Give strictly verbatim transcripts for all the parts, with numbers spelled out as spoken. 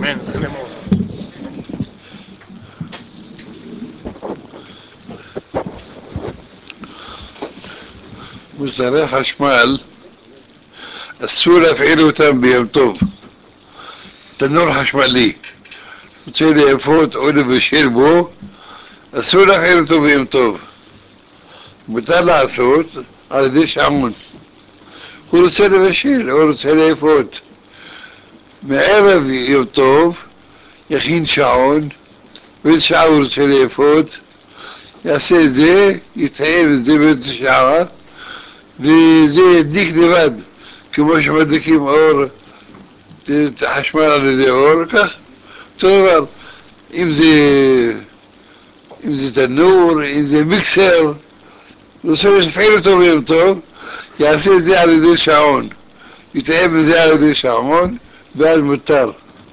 אמן, אמן. מוצרי חשמל אסור להפעיל אותם ביום טוב. תנור חשמלי רוצה לאפות או לבשל בו, אסור להפעיל אותו ביום טוב. מותר לעשות על ידי שעון. הוא רוצה לבשל או רוצה לאפות מערב יום טוב, יכין שעון, באיזה שעה הוא רוצה לאפות, יעשה את זה, יתחייב את זה באיזה שעה, וזה ידליק לבד, כמו שמדליקים אור, חשמל על ידי אור, כך, אותו דבר. אם זה, אם זה תנור, אם זה מיקסר, רוצה להפעיל אותו ביום טוב, יעשה את זה על ידי שעון, יתחייב את זה על ידי שעון, ואז מותר.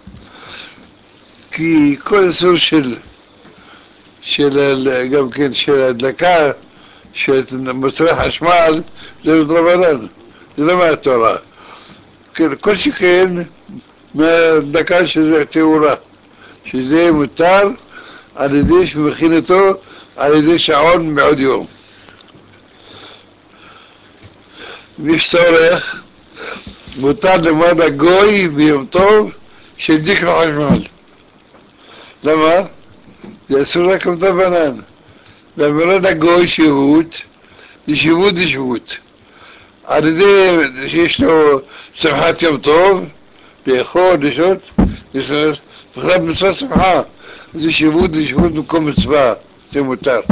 כי כל הסור של, של, גם כן, של הדלקה, של מוצרי חשמל, זה מדרבנן, זה לא מהתורה. כל שכן מהדלקה של תאורה, שזה מותר על ידי שמכין אותו על ידי שעון מעוד יום. ויש צורך, מותר לומר לגוי ביום טוב שהדליק לו חשמל. למה? זה אסור רק מדרבנן. ואומר לגוי שהות, ישיבות ישבות. על ידי שיש לו שמחת יום טוב, לאכול, לשתות, בכלל מצווה שמחה. אז ישיבות ישבות במקום מצווה, זה מותר.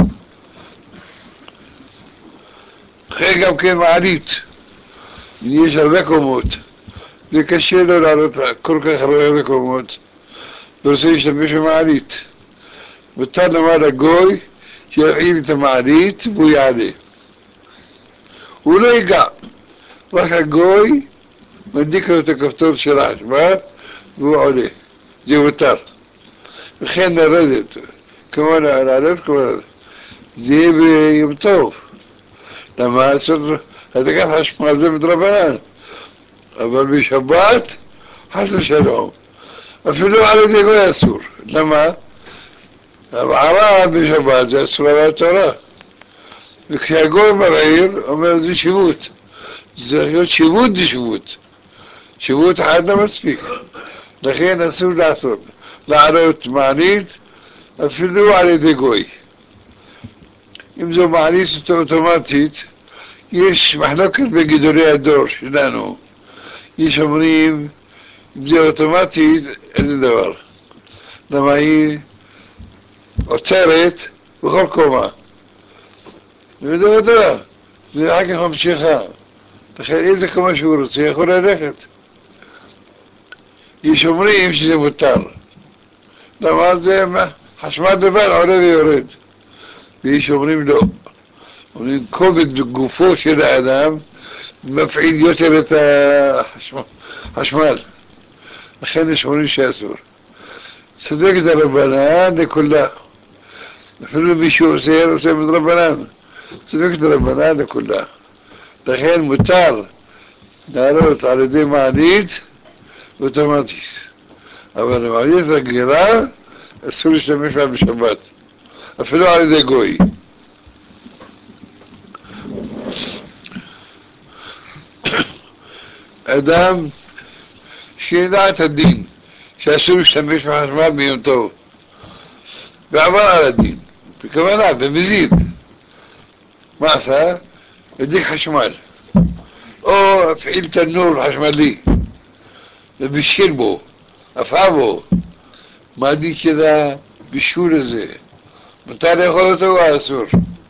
אחרי גם כן מעלית, יש הרבה קומות, זה קשה לו לעלות כל כך הרבה קומות, ורוצה להשתמש במעלית. מותר לומר לגוי שיפעיל את המעלית והוא יעלה. הוא לא ייגע, רק הגוי מדליק לו את הכפתור של החשמל והוא עולה, זה מותר. וכן לרדת, כמו לעלות, כמו לרדת. זה יהיה ביום טוב. למה? הדלקת חשמל זה מדרבנן. אבל בשבת, חס ושלום, אפילו על ידי גוי אסור. למה? הבערה בשבת זה אסור על התורה. וכשהגוי מרעיר, אומר זה שיבות. זה צריך להיות שיבות דשבות. שיבות אחד לא מספיק. לכן אסור לעשות. לעלות מעלית, אפילו על ידי גוי. אם זו מעלית אוטומטית, יש מחלוקת בגידולי הדור שלנו. יש אומרים, אם זה אוטומטית, אין דבר. למה היא עוצרת בכל קומה. זה דבר דבר. זה אחר כך ממשיכה. לכן איזה קומה שהוא רוצה, יכול ללכת. יש אומרים שזה מותר. למה זה חשמל דבר עולה ויורד. ויש אומרים לא. אומרים כובד גופו של האדם מפעיל יותר את החשמל. לכן יש אומרים שאסור. צדק דרבנן לכולה. אפילו מישהו עושה, עושה מדרבנן. צדק דרבנן לכולה. לכן מותר לעלות על ידי מעלית אוטומטית. אבל מעלית רגילה אסור להשתמש בה בשבת. אפילו על ידי גוי. אדם שידע את הדין, שאסור להשתמש בחשמל ביום טוב, ועבר על הדין, בכוונה, במזיד. מה עשה? הדליק חשמל, או הפעיל תנור חשמלי, ובישל בו, אפה בו. מה הדין של הבישול הזה? מותר לאכול אותו או אסור?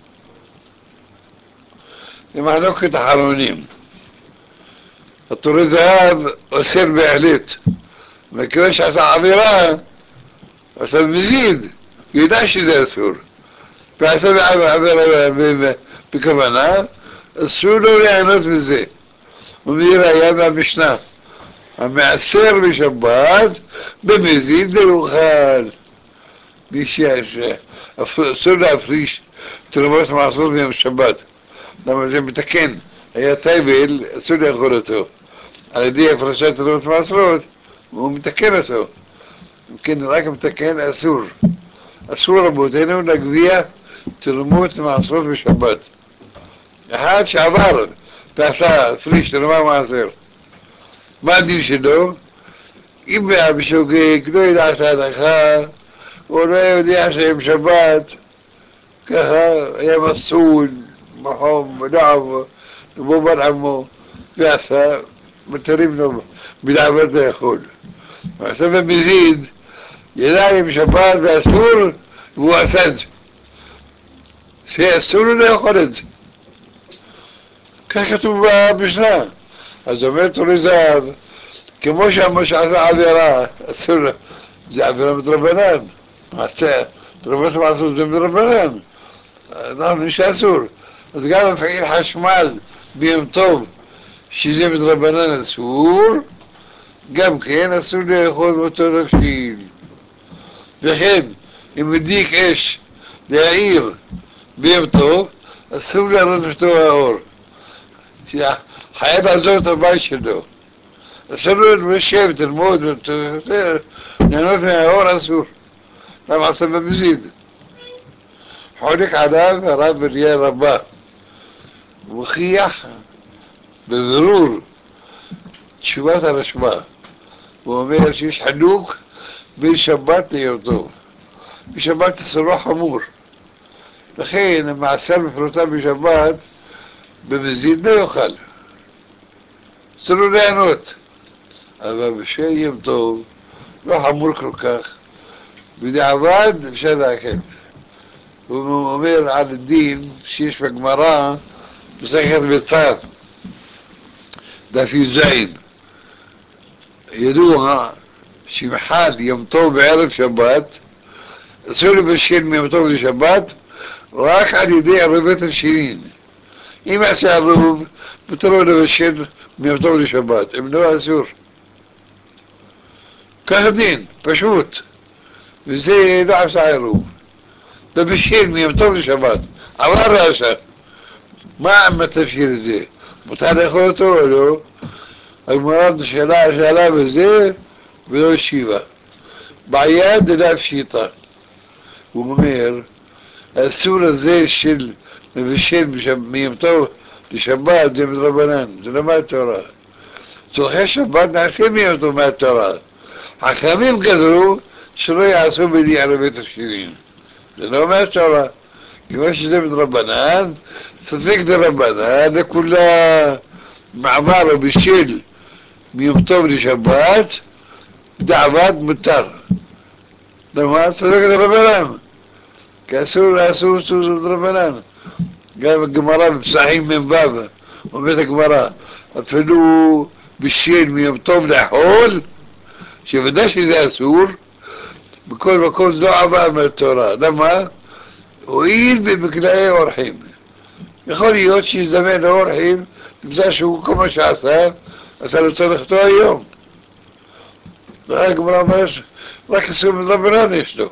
זה מחלוקת אחרונים. התורי זהב אוסר בהחלט, וכיוון שעשה עבירה, עשה מזיד, ידע שזה אסור, ועשה עבירה בכוונה, אסור לו ליהנות מזה. ומביא ראיה מהמשנה, המעשר בשבת במזיד לא יאכל. מי שאסור להפריש תרומות מעשרות ביום שבת, למה זה מתקן, היה טייבל, אסור לאכול אותו. על ידי הפרשת תרומות מעשרות, הוא מתקן אותו. يمكن רק מתקן אסור. אסור רבותינו להגביה תרומות מעשרות בשבת. אחד שעבר ועשה פריש תרומה מעשר, מה הדין שלו? אם היה בשוגג, לא ידע את ההלכה, הוא לא יודע שהם שבת, ככה היה מסעוד, מחום, בדעב, ובו בן עמו, ועשה, מתרים לו, בלעבד לאכול. ועשה במזיד, ידע אם שבת ואסור, והוא עשה את זה. זה אסור לו לאכול את זה. כך כתוב במשנה. אז אומר תורי זהב, כמו שאמר שעשה עבירה, אסור לו, זה עבירה מדרבנן. מעשה, תרומות מעשרות זה מדרבנן. אנחנו נשאר אסור. אז גם מפעיל חשמל ביום טוב, שזה מדרבנן אסור, גם כן אסור לאכול באותו תבשיל. וכן, אם מדליק אש להעיר ביום טוב, אסור להראות אותו האור. חייב לעזור את הבית שלו. אסור לו לשבת, ללמוד, ליהנות מהאור אסור. למה עשה במזיד? חולק עליו הרב בריאה רבה. הוא הוכיח בבירור תשובת הרשב"א. הוא אומר שיש חילוק בין שבת ליום טוב. בשבת אסורו חמור. לכן המעשר בפרוטה בשבת במזיד לא יאכל. אסור לו ליהנות. אבל בשביל יום טוב לא חמור כל כך. בדיעבד אפשר להקל. הוא אומר על הדין שיש בגמרא מסכת ביצר, דף י"ז. ידוע שאם חל יום טוב בערב שבת, אסור לבשל מיום טוב לשבת רק על ידי ערובת השנין. אם יעשה ערוב, מותר לו לבשל מיום טוב לשבת, אם לא אסור. כך הדין, פשוט. וזה לא עשה ערוב. לבשל מיום טוב לשבת, עבר רעשה. מה עם התבשיל הזה? מותר לאכול אותו או לא? הגמרא שאלה שאלה בזה ולא השיבה. בעיה דלה פשיטה. הוא אומר, האסור הזה של מבשל מיום טוב לשבת זה מדרבנן, זה לא מהתורה. צורכי שבת נעשה מיום טוב מהתורה. חכמים גזרו שלא יעשו בלי ערבי תכשירים. זה לא מהתורה. כמו שזה מדרבנן, ספק דרבנן, לכולה מעבר או בשל מיום טוב לשבת, בדיעבד מותר. למה? ספק דרבנן. כי אסור, אסור, אסור דרבנן. גם הגמרא בפסחים מ"ו, אומרת הגמרא, אפילו בשל מיום טוב לאכול, שוודאי שזה אסור, בכל מקום לא עבר מהתורה. למה? הואיל במקנאי אורחים. יכול להיות שיזדמן לאורחים, נמצא שהוא כל מה שעשה, עשה לצורכתו היום. רק הגמרא אומרת, רק אסור מדרבנן יש לו.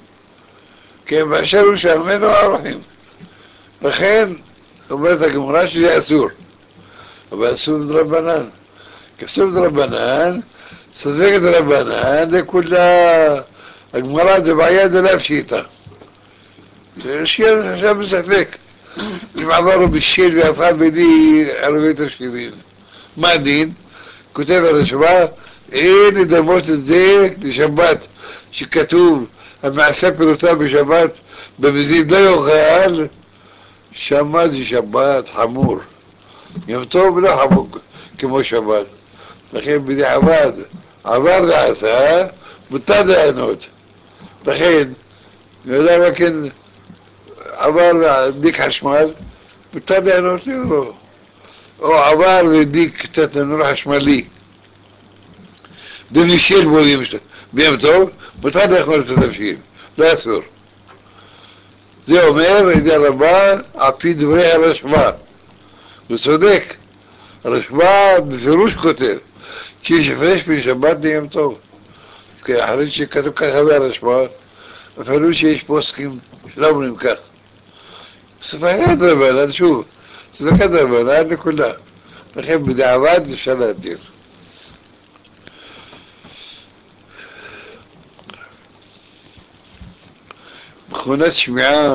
כי באשר הוא שממנו האורחים. לכן, אומרת הגמרא שזה אסור. אבל אסור מדרבנן. כי אסור מדרבנן, ספק דרבנן, לכולה, הגמרא זה בעיה דלה פשיטה. שיהיה עכשיו בספק. אם עברו בשל ואפל בלי ערבי תשכיבים. מה הדין? כותב הרשב"א, אין לדמות את זה לשבת, שכתוב המעשה פירוטה בשבת במזיד לא יאכל, שמה זה שבת חמור. יום טוב לא חמור כמו שבת. לכן בדיעבד עבר ועשה, מותר ליהנות. לכן, ולא רק כן עבר והדליק חשמל, מותר ליהנות לו. או עבר והדליק קצת תנור חשמלי. דמישל בו ביום טוב, מותר לאכול את התבשיל, לא אסור. זה אומר, ידי רבה, על פי דברי הרשב"א. הוא צודק. הרשב"א בפירוש כותב, שיש הפרש בין שבת ליום טוב. כי אחרי שכתוב ככה בהרשב"א, אפילו שיש פוסקים שלא אומרים כך. ספקת רבנן, שוב, ספקת רבנן לכולה. לכן בדיעבד אפשר להתיר. מכונת שמיעה,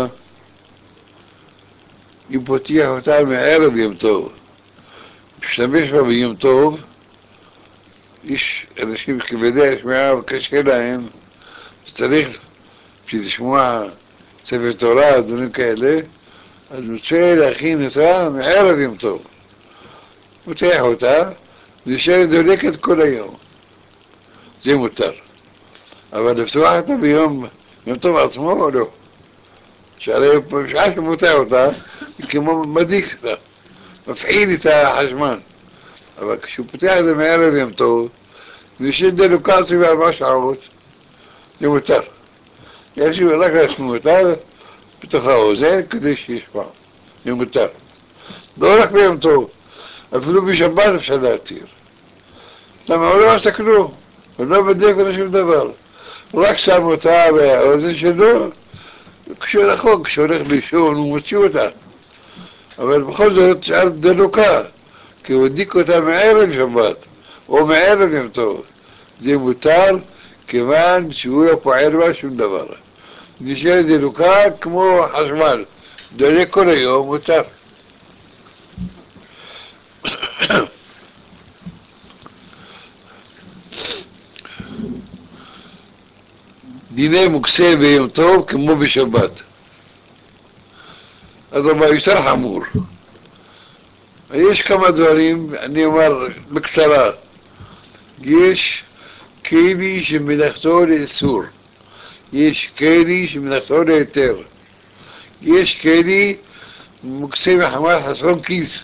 אם פותח אותה מערב יום טוב, משתמש בה ביום טוב, יש אנשים כבדי השמיעה וקשה להם, צריך בשביל לשמוע ספר תורה, דברים כאלה, אז רוצה להכין אותה מערב יום טוב. פותח אותה, נשארת דולקת כל היום. זה מותר. אבל לפתוח אותה ביום, יום טוב עצמו או לא? שהרי בשעה שמותח אותה, היא כמו מדיק אותה, מפעיל את החשמל. אבל כשהוא פותח את זה מערב יום טוב, נשארת דלוקה סביב ארבע שעות, זה מותר. יש לי רק להשמיע אותה בתוך האוזן כדי שישמע, זה מותר. לא רק ביום טוב, אפילו בשבת אפשר להתיר. למה הוא לא עשה כלום, הוא לא בדק אותה שום דבר. הוא רק שם אותה באוזן שלו, כשהוא רחוק, כשהוא הולך לישון, הוא מוציא אותה. אבל בכל זאת שאר דלוקה, כי הוא הדיק אותה מערב שבת, או מערב יום טוב. זה מותר, כיוון שהוא לא פועל בה שום דבר. נשארת דלוקה כמו חשמל, דולק כל היום, מותר. דיני מוקצה ביום טוב כמו בשבת. אדרבה, יותר חמור. יש כמה דברים, אני אומר בקצרה. יש כלי שמלאכתו לאסור. יש כלי שמלאכתו להיתר. יש כלי מוקצה מחמת חסרון כיס.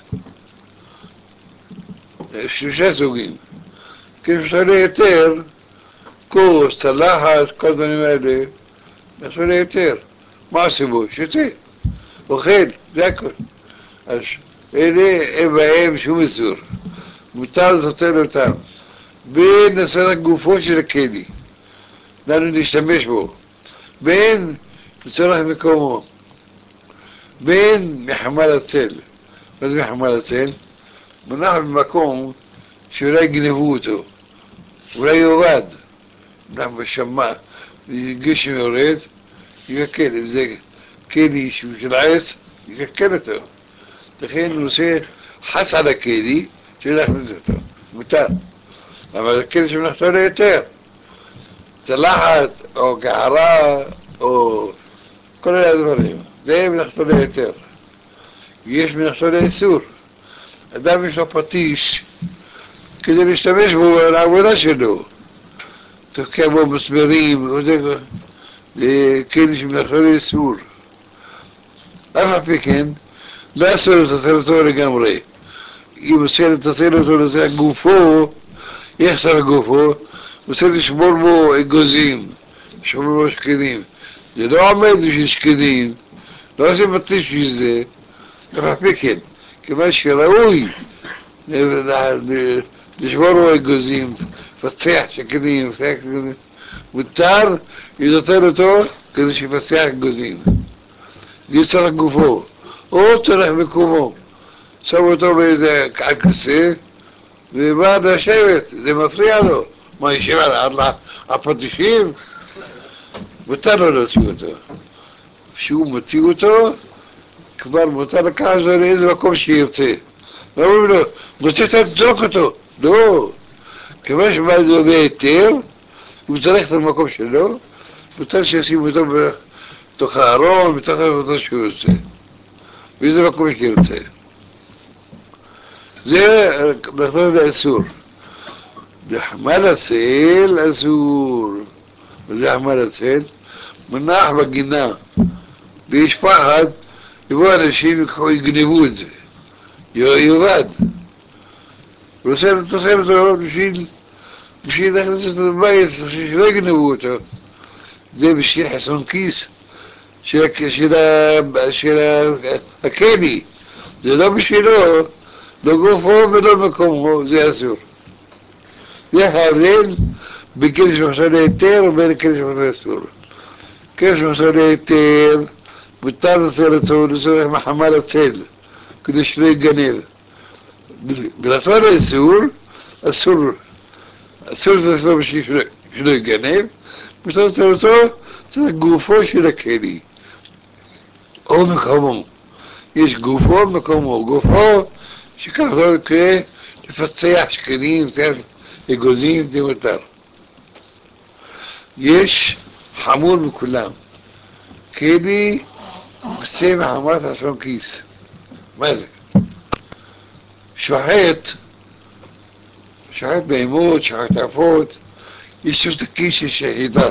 שלושה סוגים. כשמלאכתו להיתר, כוס, צלחת, כל הדברים האלה, מלאכתו להיתר. מה עושה בו? שותה. אוכל, זה הכל. אז אלה אין בהם שום איסור. מותר לטלטל אותם. בין לצורך גופו של הכלי, לנו להשתמש בו. בין לצורך מקומו. בין מחמל הצל. מה זה מחמל הצל? מונח במקום שאולי גנבו אותו. אולי יורד. מונח בשמה. גשם יורד, יקקל. אם זה כלי שהוא של עץ, יקקל אותו. לכן הוא עושה חס על הכלי, שלהכניס אותו. מותר. אבל הכלי שמלאכתו להיתר. צלחת, או גערה, או כל אלה הדברים. זה מלאכתו להיתר. יש מלאכתו לאיסור. אדם יש לו פטיש כדי להשתמש בו לעבודה שלו. תוקע בו מסמרים, זה כלי שמלאכתו לאיסור. אף על פי כן, לא אסור לטלטל אותו לגמרי. אם עושה לטלטל אותו לזה גופו, יחסר גופו, רוצה לשבור בו אגוזים, לשבור בו שקדים. זה לא עומד בשביל שקדים, לא עושה פטיש בשביל זה, אף על פי כן, כיוון שראוי לשבור בו אגוזים, לפצח שקדים, מותר לטלטל אותו כדי שיפצח אגוזים. זה צורך גופו, או צורך מקומו, שם אותו באיזה על כיסא, ובא לשבת, זה מפריע לו. מה, ישב על הפטישים? מותר לו להוציא אותו. כשהוא מוציא אותו, כבר מותר לקחת אותו לאיזה מקום שירצה. לא אומרים לו, מוציא אותו, תזרוק אותו. לא. כיוון שבא לו בהיתר, הוא צריך את המקום שלו, מותר שישים אותו בתוך הארון, בתוך העבודה שהוא רוצה. באיזה מקום שירצה. זה בכלל לאסור. לחמל הצל אסור. וזה חמל הצל מונח בגינה, ויש פחד יבואו אנשים יגנבו את זה, יאבד. הוא רוצה לטלטל אותו בשביל בשביל להכניס אותו לבית, שלא יגנבו אותו. זה בשביל חסרון כיס של הכלי, זה לא בשבילו, לא גופו ולא מקומו, זה אסור. זה ההבדל בין כלי שמחסר להיתר ובין כלי שמחסר לאסור. כלי שמחסר להיתר, מותר לטלטל אותו לצורך מחמל הצל, כדי שלא יגנב. בלטול לאסור, אסור, אסור לטלטל אותו בשביל שלא יגנב, מותר לטלטל אותו צריך גופו של הכלי, או מקומו. יש גופו מקומו, גופו שכך לא יקרה לפצח שכנים, אגוזים, זה מותר. יש חמור מכולם, כלי עושה מחמת עצמם כיס. מה זה? שוחט, שוחט בהמות, שוחט עפות, יש לו סכין של שחיטה.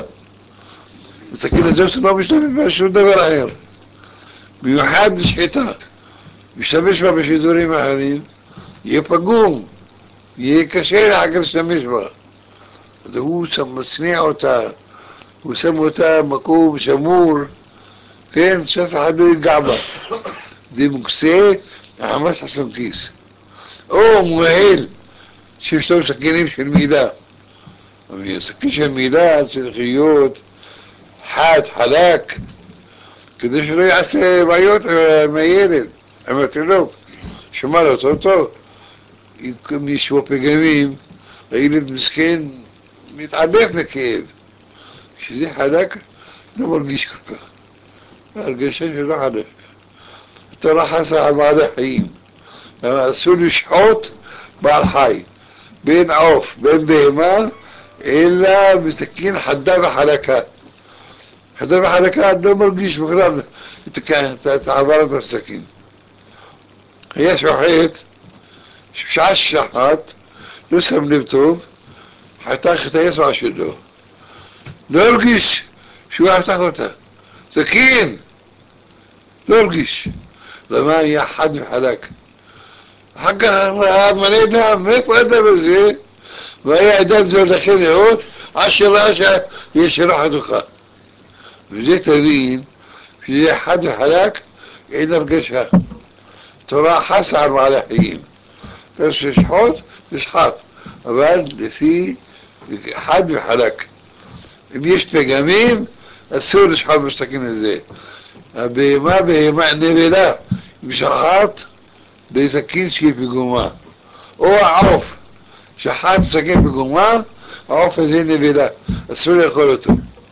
הסכין הזאת לא משתמש בשום דבר אחר, מיוחד לשחיטה. משתמש בה בשידורים אחרים, יהיה פגום, יהיה קשה לאחר כך להשתמש בה. אז הוא מצניע אותה, הוא שם אותה במקום שמור, כן, שאף אחד לא ייגע בה. זה מוקצה מחמת עצמם כיס. או מוהל, שיש לו סכינים של מילה. סכין של מילה צריך להיות חד, חלק, כדי שלא יעשה בעיות עם הילד, עם התינוק. שמע לו טוב טוב, אם מישהו פגמים, הילד מסכן מתעדף מכאב. כשזה חלק, לא מרגיש כל כך. הרגשה שלא חלק. התורה חסה על בעלי חיים. אסור לשחוט בעל חי, בין עוף, בין בהמה, אלא בסכין חדה וחלקה. חדה וחלקה לא מרגיש בכלל את העברת הסכין. היה שוחט, בשעה ששחט, לא שם לב טוב, חתך את היצע שלו. לא הרגיש שהוא חתך אותה. סכין! לא הרגיש. למה היה חד וחלק. אחר כך מלא דם, מאיפה הדם הזה? והיה אדם זה לכן לאות, אשר ראה שיש שלא חתוכה. וזה תבין, שזה חד וחלק, אין הרגשה. תורה חסה על בעלי חיים. צריך לשחוט, תשחט, אבל לפי חד וחלק. אם יש פגמים, אסור לשחוט בסכין הזה. הבהמה בהמה נבלה, אם שחט בסכין שהיא פגומה. או העוף, שחט בסכין פגומה, העוף הזה נבלה, אסור לאכול אותו.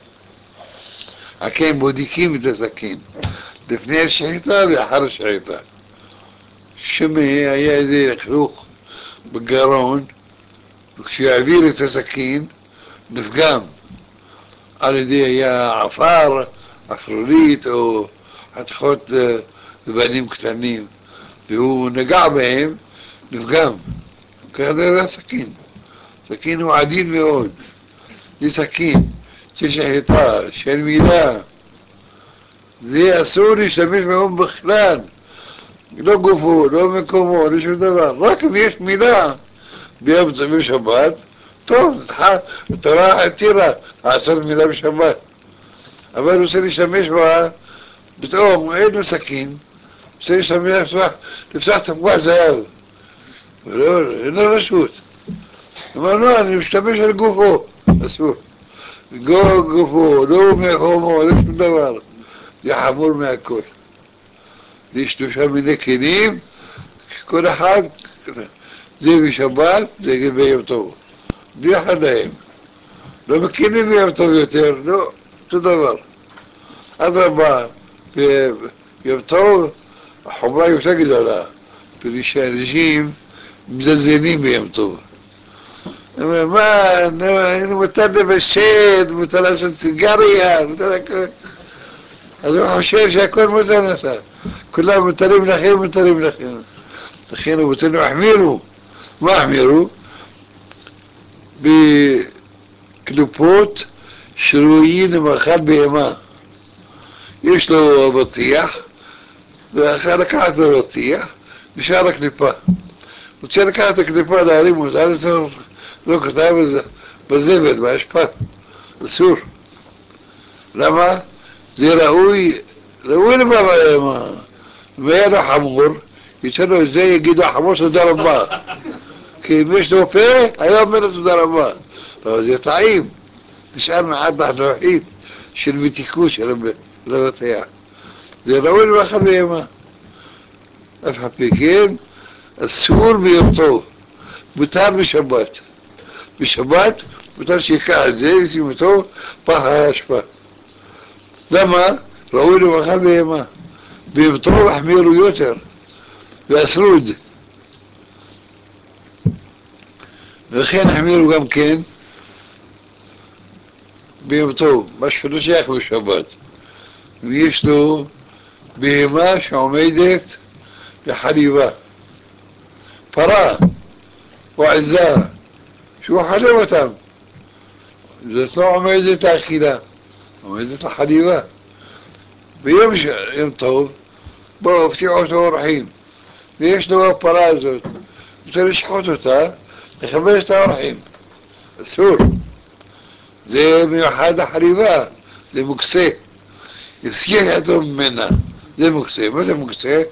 הכן בודקים את הסכין, לפני השחיטה ואחר השחיטה. שמא היה איזה לכלוך בגרון, וכשהעביר את הסכין, נפגם. על ידי היה עפר, אפרולית או חתיכות זבנים קטנים, והוא נגע בהם, נפגם. ככה זה הסכין. סכין הוא עדין מאוד. זה סכין של שחיטה, של מילה. זה אסור להשתמש בהם בכלל. לא גופו, לא מקומו, לא שום דבר. רק אם יש מילה ביום צמים שבת, טוב, התורה התירה לעשות מילה בשבת. אבל הוא רוצה להשתמש בה, פתאום אין לו סכין, רוצה להשתמש, לפתוח תפוח זהב. ולא, אין לו רשות. הוא אומר, לא, אני משתמש על גופו, אסור. גופו, לא מקומו, לא שום דבר. זה חמור מהכל. זה שלושה מיני כלים, כל אחד, זה בשבת, זה ביום טוב. זה אחד להם. לא מכירים ביום טוב יותר, לא, אותו דבר. אדרבה, ביום טוב, החומרה יותר גדולה, פני שאנשים מזלזלים ביום טוב. מה, מותר לבשל, מותר לעשות סיגריה, מותר הכל. אז הוא חושב שהכל מותר נעשה. כולם מותרים לכם, מותרים לכם. לכן רבותינו החמירו. מה החמירו? בקלופות שרויים למאכל בהמה. יש לו אבטיח, ואחר לקחת לו אבטיח, נשאר הקליפה. רוצה לקחת את הקליפה, להרים אותה, לא כתב בזבל, באשפה. אסור. למה? זה ראוי, ראוי למה בהמה. והיה לו חמור, יצא לו את זה, יגידו החמור תודה רבה. כי אם יש לו פה, היה אומר לו תודה רבה. אבל זה טעים. נשאר מעט לחלוחית של מתיקות של הבטיח. זה ראוי למאכל בהמה. אף על פי כן, אסור ביום טוב. מותר בשבת. בשבת מותר שיקח את זה, ישים אותו פח האשפה. למה? ראוי למאכל בהמה. ביום טוב החמירו יותר ואסרו את זה, ולכן החמירו גם כן ביום טוב, מה שלא שייך בשבת. ויש לו בהמה שעומדת בחליבה, פרה או עזה, שהוא חלב אותם, זאת לא עומדת לאכילה, עומדת לחליבה. ביום ש... יום טוב, בואו הפתיעו אותו אורחים, ויש לו הפרה הזאת, רוצה לשחוט אותה, לכבד את האורחים, אסור. זה מיוחד לחליבה, זה מוקסה, יסיח ידו ממנה, זה מוקסה. מה זה מוקסה?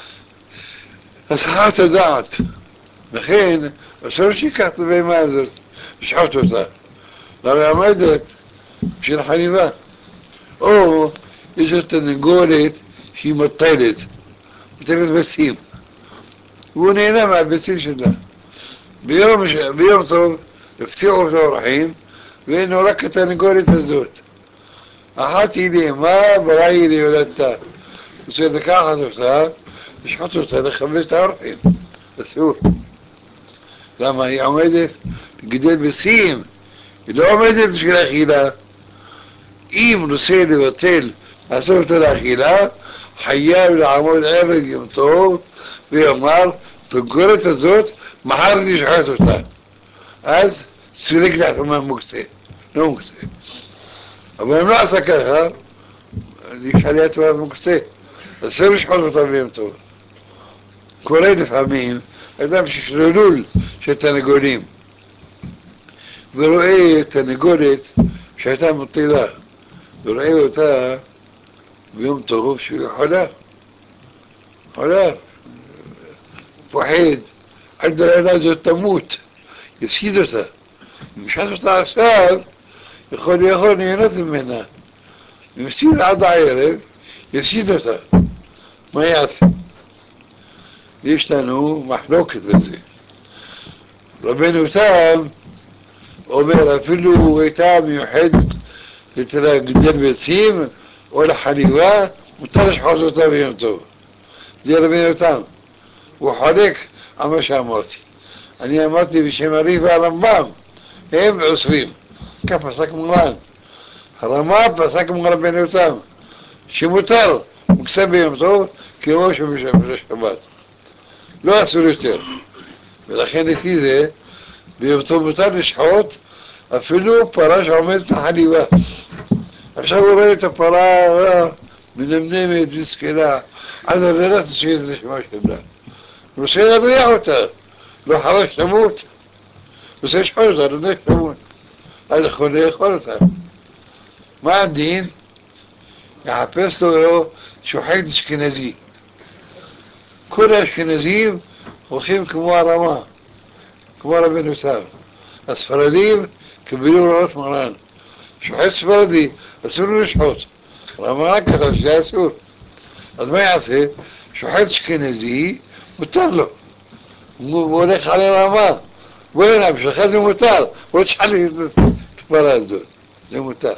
הסחת הדעת. לכן, אסור שיקח את הבהמה הזאת, לשחוט אותה, הרי עומדת בשביל חליבה. או יש לו תרנגולת שהיא מוטלת, מוטלת ביצים, והוא נהנה מהביצים שלה. ביום, ביום טוב הפתיעו אותו אורחים, והנה רק התרנגולת הזאת. אחת היא לאמה, ברעה היא להולדתה. רוצה לקחת אותה, לשחוט אותה, לכבד את האורחים. אסור. למה? היא עומדת לגדל ביצים, היא לא עומדת בשביל האכילה. אם רוצה לבטל, לעשות אותה לאכילה, חייב לעמוד ערב יום טוב ויאמר, תרנגולת הזאת, מחר אני אשחט אותה. אז סילק לעצמה מוקצה, לא מוקצה. אבל אם לא עשה ככה, אז אפשר להיות תורת מוקצה. אז אפשר לשחוט אותה ביום טוב. קורה לפעמים, אדם שיש לו לול של תרנגולים, ורואה תרנגולת שהייתה מוטלה, ורואה אותה ביום טוב שהיא חולה, חולה, פוחד, עד הלילה הזאת תמות, יפסיד אותה. אם יפסיד אותה עכשיו, יכול יכול ליהנות ממנה. אם יפסיד עד הערב, יפסיד אותה. מה יעשה? יש לנו מחלוקת בזה. רבנו תם אומר, אפילו הייתה מיוחדת לגדל ביצים או לחליבה, מותר לשחוט אותה ביום טוב. זה רבנו תם. הוא חולק על מה שאמרתי. אני אמרתי בשם הרי"ף והרמב"ם, הם אוסרים. כך פסק מורן. הרמ"א פסק מול רבנו תם, שמותר מוקסם ביום טוב כמו שבשבת. לא אסור יותר. ולכן לפי זה, ביום טוב מותר לשחוט אפילו פרה שעומדת לחליבה. עכשיו הוא רואה את הפרה מנמנמת וזקנה, עד הלילה תשאיר את נשמה שלה. הוא רוצה להריח אותה, לא חרש תמות. הוא רוצה לשחוט אותה, לא תמות. אז יכול לאכול אותה. מה הדין? יחפש לו שוחט אשכנזי. כל האשכנזים הולכים כמו הרמה, כמו רבנו תם. הספרדים קיבלו הוראות מרן. שוחט ספרדי, אסור לו לשחוט. רמה ככה שזה אסור. אז מה יעשה? שוחט אשכנזי, מותר לו. הוא הולך על הרמה. בואי בשבילך זה מותר. בוא תשחט לי את הפרה הזאת. זה מותר.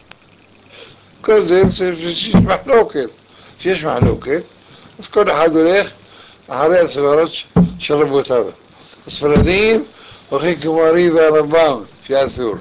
כל זה שיש מחלוקת. שיש מחלוקת, אז כל אחד הולך אחרי הסברות של רבותיו. הספרדים הולכים כמו הרי"ף והרמב"ם, שאסור.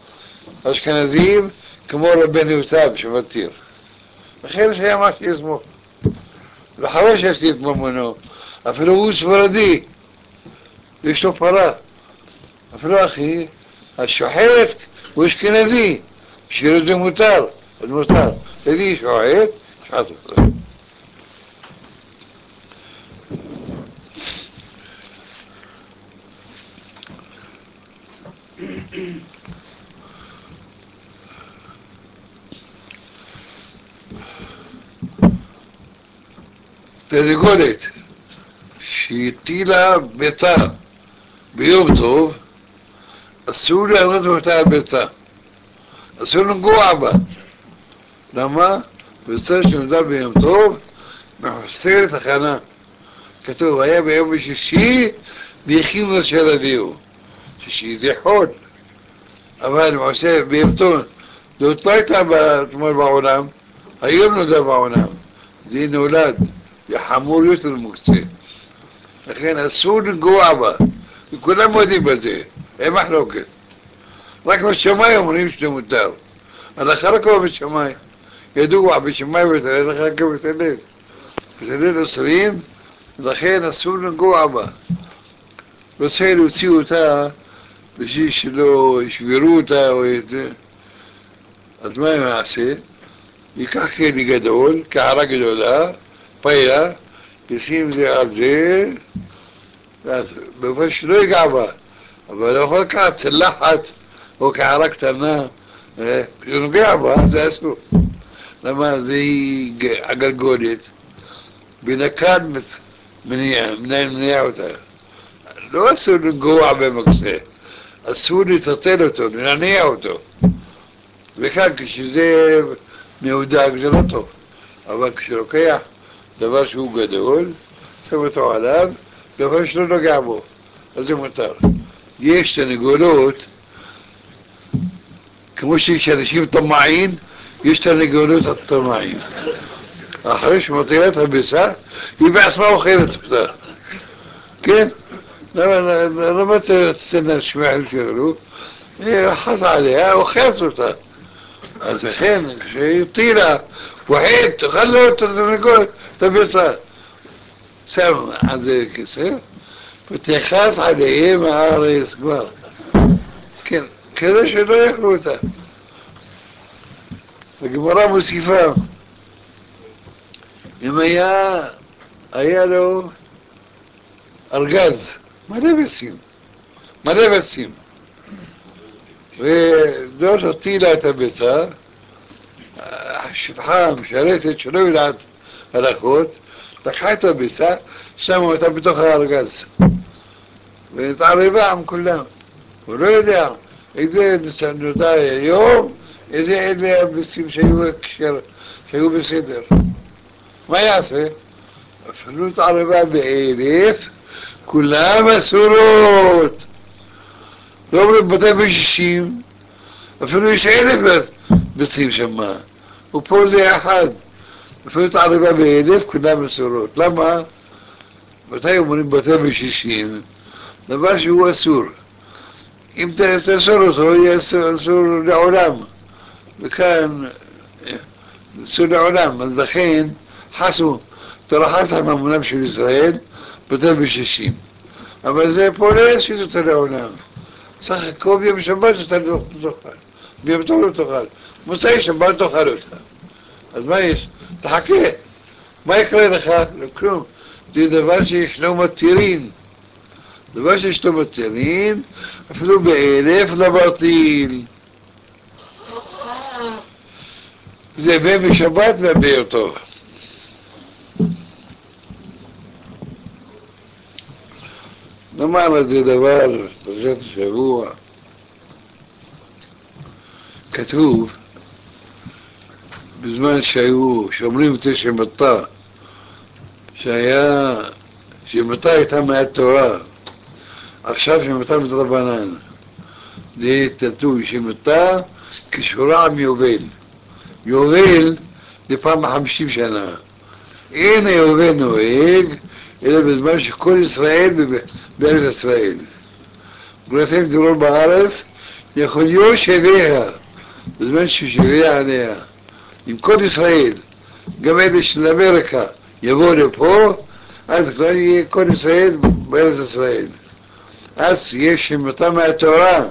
האשכנזים כמו רבנו תם שמתיר. לכן שהיה מה שיסמוך. ואחרי שיפסיד ממונו, אפילו הוא ספרדי, יש לו פרה. אפילו אחי, השוחט הוא אשכנזי, בשביל זה מותר, אז מותר. תביא שוחט, שחט אותו. תרנגולת שהטילה ביצה ביום טוב, אסור לענות אותה על ביצה, אסור לנגוע בה. למה? ביצה שנולדה ביום טוב מחוסרת הכנה. כתוב, היה ביום בשישי והכינו אשר הביאו. שישי זה חול, אבל הוא עושה ביום טוב, זאת לא הייתה אתמול בעולם, היום נולדה בעולם. זה נולד, זה חמור יותר מוקצה. לכן אסור לנגוע בה, וכולם יודעים בזה, אין מחלוקת. רק בשמיים אומרים שזה מותר. הלכה רק לא בשמיים. ידוע בשמיים בית הלל, הלכה רק בית הלל. בית הלל אוסרים, לכן אסור לנגוע בה. רוצה להוציא אותה בשביל שלא ישברו אותה או את זה. אז מה הם יעשה? ייקח כלי גדול, קערה גדולה, פעילה, ישים זה על זה, באופן שלא ייגע בה. אבל לא יכול לקחת צלחת או קערה קטנה, כשנוגע בה זה אסור. למה? זה הגלגולת, בנקד מניע, מניע אותה. לא אסור לנגוע במקצה, אסור לטרטל אותו, לנענע אותו. וכאן כשזה מהודק זה לא טוב, אבל כשלוקח דבר שהוא גדול, שם אותו עליו, דבר שלא נוגע בו, אז זה מותר. יש תרנגולות, כמו שיש אנשים טמאים, יש תרנגולות הטמאים. אחרי שמטילה את הביצה, היא בעצמה אוכלת אותה. כן? למה תצטנע לשמח לשאלו? היא אחת עליה, אוכלת אותה. אז לכן, כשהיא טילה, וחיד, תאכל לו את התרנגולת, את הביצה. שם על זה כסף, ותכעס עליהם הארץ כבר. כן, כדי שלא יאכלו אותה. הגמרא מוסיפה, אם היה, היה לו ארגז, מלא ביצים, מלא ביצים, וזאת הטילה את הביצה, השפחה המשרתת שלא יודעת הלכות, לקחה את הביצה, שמה אותה בתוך הארגז, והתערבה עם כולם. הוא לא יודע איזה נודע היום, איזה אלה הביצים שהיו, שהיו בסדר. מה יעשה? אפילו התערבה באלף, כולם אסורות. לא אומרים בתי בשישים, אפילו יש אלף ביצים שמה, ופה זה אחד. אפילו התערבה באלף, כולם אסורות. למה? מתי אומרים בתי בשישים? דבר שהוא אסור. אם תאסור אותו, יהיה אסור לעולם. וכאן, אסור לעולם. אז לכן, חסו, תרחס עם המונם של ישראל, בתי בשישים. אבל זה פה לא יעשית אותה לעולם. סך הכל ביום שבת אתה לא תאכל. ביום טוב לא תאכל. מוצאי שבת תאכל אותה. אז מה יש? תחכה. מה יקרה לך? לא כלום. זה דבר שיש לו מתירים. דבר שיש לו מתירים, אפילו באלף לבטיל. זה בין בשבת וביום טוב. נאמר לזה דבר, פרשת השבוע, כתוב, בזמן שהיו, שאומרים את שמתה, שהיה, שמתה הייתה מהתורה, עכשיו שמתה מדרבנן. זה כתוב, שמתה כשורה מיובל. יובל זה פעם חמישים שנה. אין היובל נוהג, אלא בזמן שכל ישראל בארץ ישראל. ולכן דרום בארץ, יכול להיות שביה, בזמן ששביה עליה. עם כל ישראל, גם אלה של אמריקה יבואו לפה, אז כבר יהיה כל ישראל בארץ ישראל. אז יש שמתה מהתורה.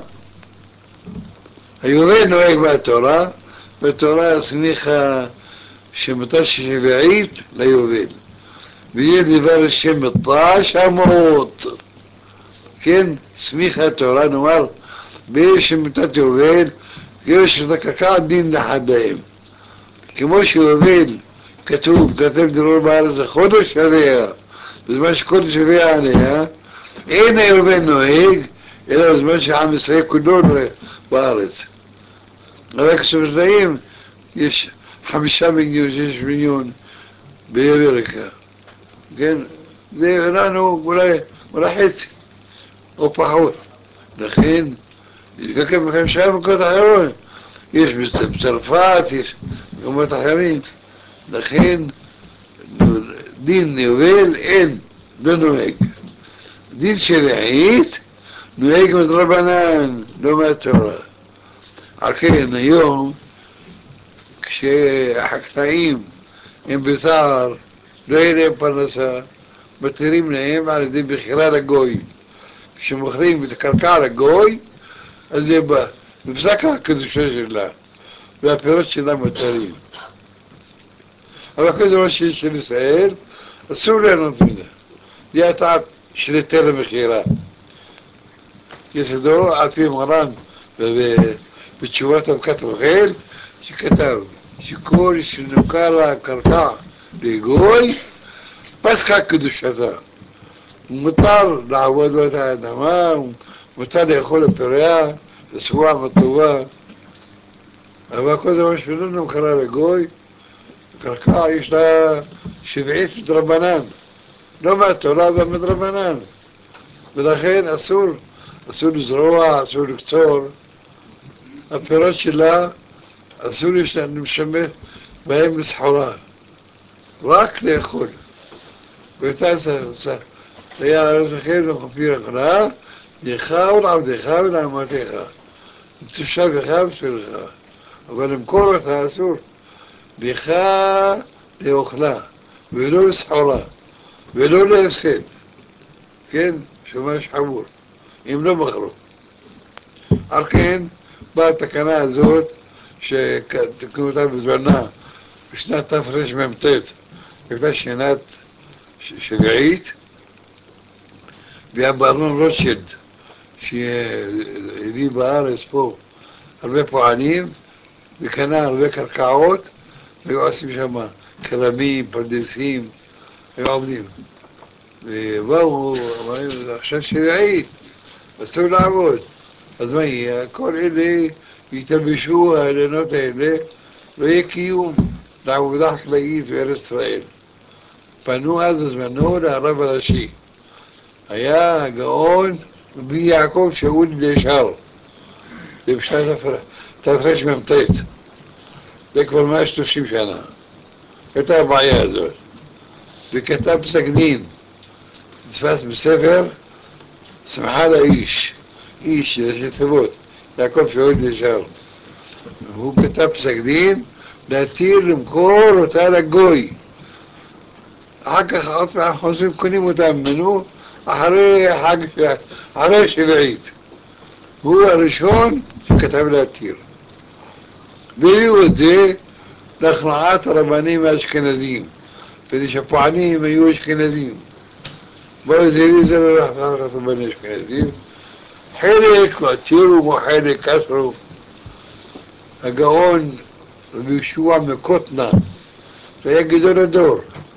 היובל נוהג מהתורה, והתורה הסמיכה שמתה שביעית ליובל. ויהיה דבר השם מתה שמות. כן, סמיכה התורה, נאמר, בשמתת יובל, יש לקקע דין לחדיהם. כמו שיובל כתוב, כתב דרור בארץ לחודש שביה, בזמן שחודש שביה עליה, אין היובל נוהג, אלא בזמן שעם ישראל כולו בארץ. אבל כשמזדהים, יש חמישה מיליון, שש מיליון באמריקה. כן, זה לנו אולי, אולי חצי, או פחות. לכן, יש גם בחמישה מקומות אחרות. יש בצרפת, יש במקומות אחרים. לכן, דין יובל אין, לא נוהג. דין שביעית נוהג מדרבנן, לא מהתורה. על כן היום כשהחקלאים הם בצער, לא יהיה להם פרנסה, מתירים להם על ידי בחירה לגוי. כשמוכרים את הקרקע לגוי, אז זה בא, נפסקה הקדושה שלה, והפירות שלה מתרים. אבל כל דבר שיש של ישראל, אסור ליהנות מזה. זה הטעם של היתר למכירה. יסודו על פי מרן בתשובת אבקת רחל, שכתב שכל שנוקע לקרקע לגוי, פסקה קדושתה. מותר לעבוד לו את האדמה, מותר לאכול לפריה, לשבוע וטובה, אבל כל דבר שלא נוקע לגוי, הקרקע יש לה שבעית מדרבנן, לא מהתורה ומדרבנן, ולכן אסור, אסור לזרוע, אסור לקצור, הפירות שלה אסור להשתמש בהם לסחורה, רק לאכול. ואתה היה הארץ לכם וחופי לכנה, לך ולעבדך ולאמתך, לתושבך ושלך, אבל למכור אותה אסור, לך לאוכלה, ולא לסחורה, ולא להפסד, כן? שמש חמור, אם לא מכרו. על כן, באה התקנה הזאת, שתקנו אותה בזמנה, בשנת תרמ"ט, הייתה שנת שביעית, והיה בארנון רוטשילד, שהביא בארץ פה הרבה פועלים, וקנה הרבה קרקעות, והיו עושים שם כרמים, פרדסים, היו עובדים. ובאו, אמרו, עכשיו שביעית, אסור לעבוד. אז מה יהיה? כל אלה יתלבשו, העליונות האלה, לא יהיה קיום לעבודה חקלאית בארץ ישראל. פנו אז בזמנו לרב הראשי. היה הגאון רבי יעקב שאול ישר, זה בשנת תרמ"ט, זה כבר מאה ושלושים שנה. הייתה הבעיה הזאת, וכתב פסק דין, נתפס בספר, שמחה לאיש, איש, ראשי תיבות, יעקב שאול ישר. הוא כתב פסק דין להתיר למכור אותה לגוי. אחר כך עוד פעם חוזרים קונים אותה ממנו אחרי חג, אחרי השביעית. הוא הראשון שכתב להתיר. והביאו את זה להכנעת הרבנים האשכנזים, כדי שהפועלים היו אשכנזים. באו זה זה להכנעת הרבנים האשכנזים. חלק התירו וחלק אסרו. הגאון רבי יהושע מקוטנה, שהיה גדול הדור,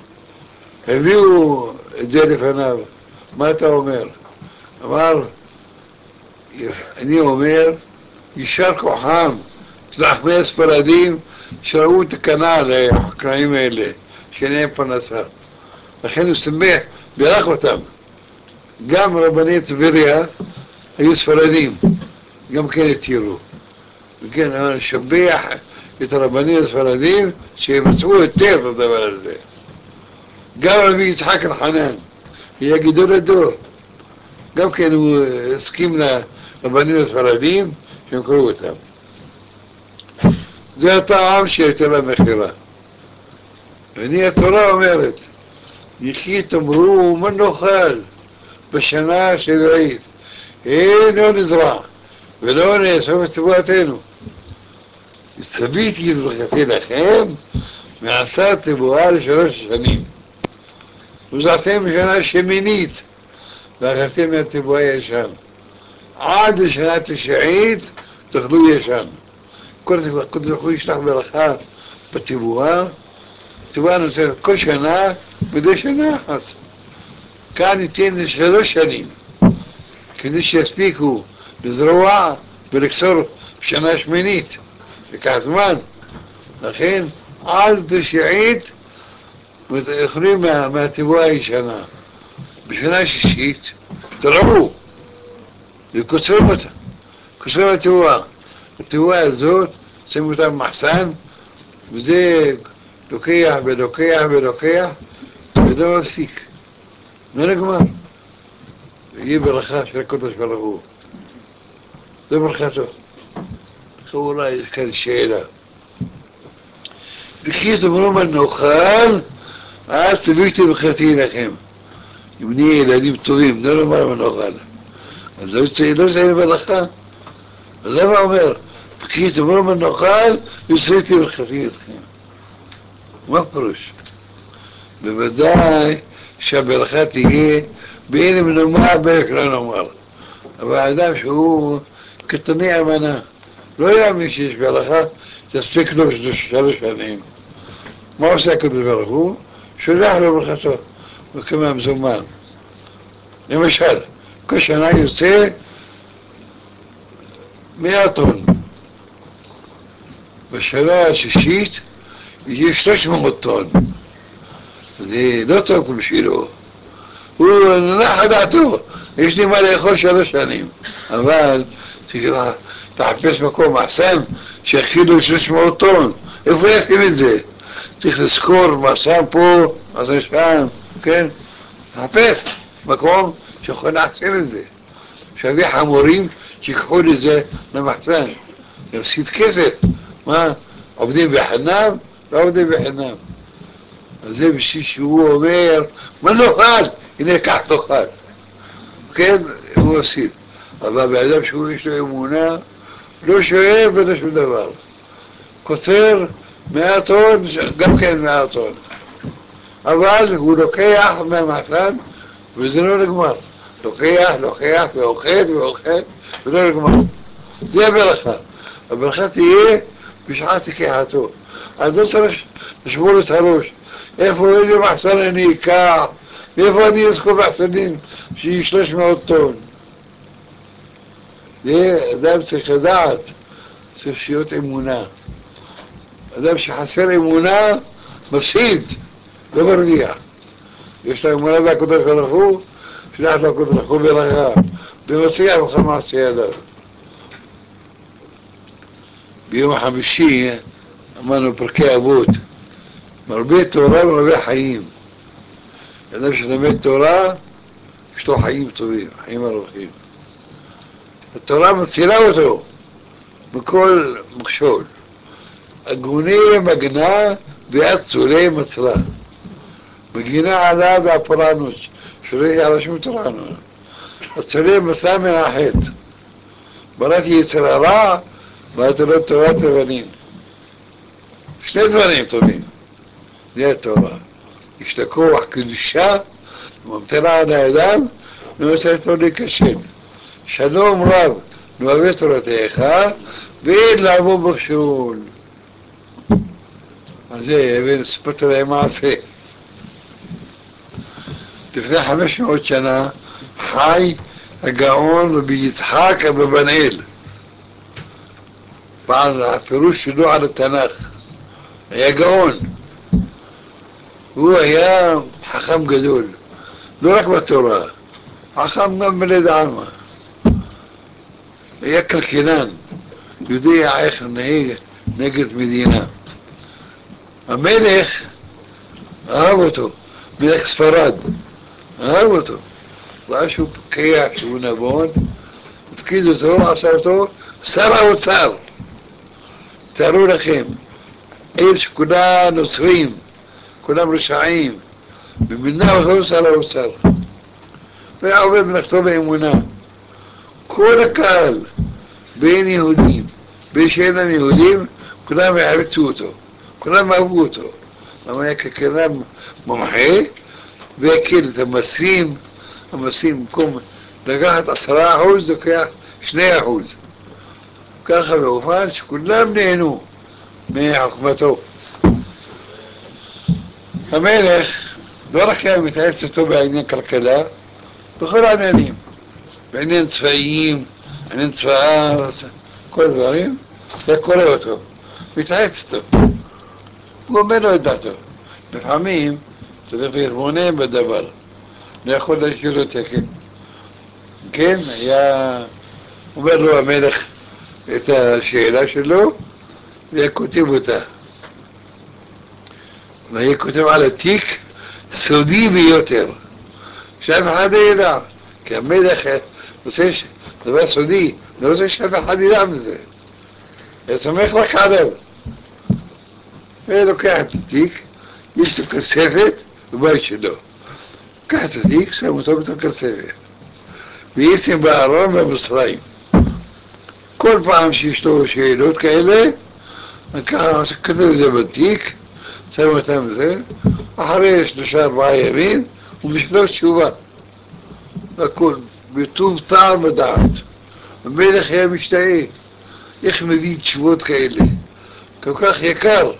הביאו את זה לפניו. מה אתה אומר? אמר, אני אומר, יישר כוחם של חכמי הספרדים שראו תקנה לחקלאים האלה, שאין להם פרנסה. לכן הוא שמח, בירך אותם. גם רבני טבריה היו ספרדים, גם כן התירו. וכן, אני משבח את הרבנים הספרדים שימצאו היטב את הדבר הזה. גם רבי יצחק אלחנן, היה גדול הדור, גם כן הוא הסכים לרבנים הספרדים שהם קראו אותם. זה הטעם שהייתה למכירה. ואני התורה אומרת, יחי תאמרו מה נאכל בשנה השביעית, אינו נזרע ולא נאסוף את תבואתנו. צוויתי ברכתי לכם מעשה תבואה לשלוש שנים. וזרעתם בשנה שמינית ואכלתם מהתבואה הישן. עד לשנה תשיעית תאכלו ישן. הקדוש ברוך הוא ישלח ברכה בתבואה. תבואה נוצרת כל שנה מדי שנה אחת. כאן ניתן לשלוש שנים כדי שיספיקו לזרוע ולקצור בשנה שמינית. לקח זמן. לכן עד תשיעית יכולים מה, מהתבואה הישנה. בשנה שישית תרעו וקוצרים אותה, קוצרים התבואה. התבואה הזאת שמים אותה במחסן, וזה לוקח ולוקח ולוקח ולא מפסיק, לא נגמר. יהיה ברכה של הקדוש ברוך הוא. זו ברכתו. אולי יש כאן שאלה. וכי תאמרו מה נאכל, אז תביאו ברכתי לכם. אם נהיה ילדים טובים, לא נאמר מה נאכל. אז לא תהיה ברכה. אז למה אומר? וכי תאמרו מה נאכל, ותביאו ברכתי לכם. מה פירוש? בוודאי שהברכה תהיה בין אם נאמר בין לא נאמר. אבל האדם שהוא קטני אמנה, לא יאמין שיש ברכה, תספיק לו שלוש שנים. מה עושה הקדוש ברוך הוא? שולח לו ברכתו, וכמה מזומן. למשל, כל שנה יוצא מאה טון. בשנה השישית יהיה שלוש מאות טון. זה לא טוב בשבילו. הוא נח דעתו, יש לי מה לאכול שלוש שנים. אבל תקרא, תחפש מקום מחסן שיכילו שלוש מאות טון. איפה יקים את זה? צריך לזכור מחסן פה, מחסן שם, כן? תחפש מקום שיכול להחסן את זה. שיביא חמורים שיקחו את זה למחסן. יפסיד כסף. מה? עובדים בחינם? לא עובדים בחינם. אז זה בשביל שהוא אומר, מה נאכל? הנה כך תאכל. כן, הוא מפסיד. אבל באדם שהוא יש לו אמונה, לא שואל ולא שום דבר. קוצר מאה טון, גם כן מאה טון. אבל הוא לוקח מהמחסן, וזה לא נגמר. לוקח, לוקח, ואוכל, ואוכל, ולא נגמר. זה הברכה. הברכה תהיה בשעת לקיחתו. אז לא צריך לשבור את הראש. איפה איזה מחסן אני אקח? ואיפה אני אזכור מחסנים שיהיו שלוש מאות טון? זה אדם צריך לדעת, צריך להיות אמונה. אדם שחסר אמונה, מפסיד, לא מרוויח. יש לו אמונה בהקדוש ברוך הוא, שלח לו הקדוש ברוך הוא ברכה, ומצליח בכל מעשה ידיו. ביום החמישי אמרנו פרקי אבות, מרבה תורה ומרבה חיים. אדם שלומד תורה, יש לו חיים טובים, חיים ארוכים. התורה מצילה אותו מכל מכשול. הגוני מגנה ואצולי מצלה. מגינה עליו והפורענות, שלא יהיה על שום תורענות. אצולי מצלה מן החטא. בראתי יצר הרע, בראתי לו תורת לבנים. שני דברים טובים. זה התורה. יש לה כוח קדושה, ממתנה על האדם, ונותנת לו להיכשל. שלום רב, נאהב תורתך, ואין לעבור מכשול. אז זה, ונספר להם מעשה. לפני חמש מאות שנה חי הגאון רבי יצחק אברבנאל, בעל הפירוש שלו על התנ"ך. היה גאון. הוא היה חכם גדול, לא רק בתורה, חכם גם בלד עלמא. היה כלכלן, יודע איך לנהג נגד מדינה. המלך אהב אותו, מלך ספרד, אהב אותו. ראה שהוא פקח, שהוא נבון, הפקיד אותו, עשה אותו שר האוצר. תארו לכם, עיר שכולה נוצרים, כולם רשעים, ומינה אותו שר האוצר. והיה עובד מלאכתו באמונה. כל הקהל, בין יהודים, בין שאינם יהודים, כולם העריצו אותו, כולם אהבו אותו. למה היה ככלם מומחה, והקל את המסים, המסים במקום לקחת עשרה אחוז, לוקח שני אחוז. ככה באופן שכולם נהנו מחוכמתו. המלך לא רק היה מתייעץ אותו בעניין כלכלה, בכל העניינים, בעניין צבאיים, בעניין צבאה, כל הדברים, היה קורא אותו, מתייעץ אותו. הוא אומר לו את דעתו. לפעמים צריך להתבונן בדבר, לא יכול להשאיר לו תקן. כן, היה אומר לו המלך את השאלה שלו, והיה כותב אותה. והיה כותב על התיק סודי ביותר, שאף אחד לא ידע, כי המלך רוצה דבר סודי, לא רוצה שאף אחד ידע מזה, הוא סומך רק עליו. ולוקח את התיק, יש לו כספת בבית שלו, לוקח את התיק, שם אותו בתוך כספת, וישים בארון במצרים. כל פעם שיש לו שאלות כאלה, ככה כתב את זה בתיק, שם אותם בזה, אחרי שלושה ארבעה ימים, הוא משלוש תשובה. והכל, בטוב טעם ודעת. המלך היה משתאה, איך מביא תשובות כאלה? כל כך יקר.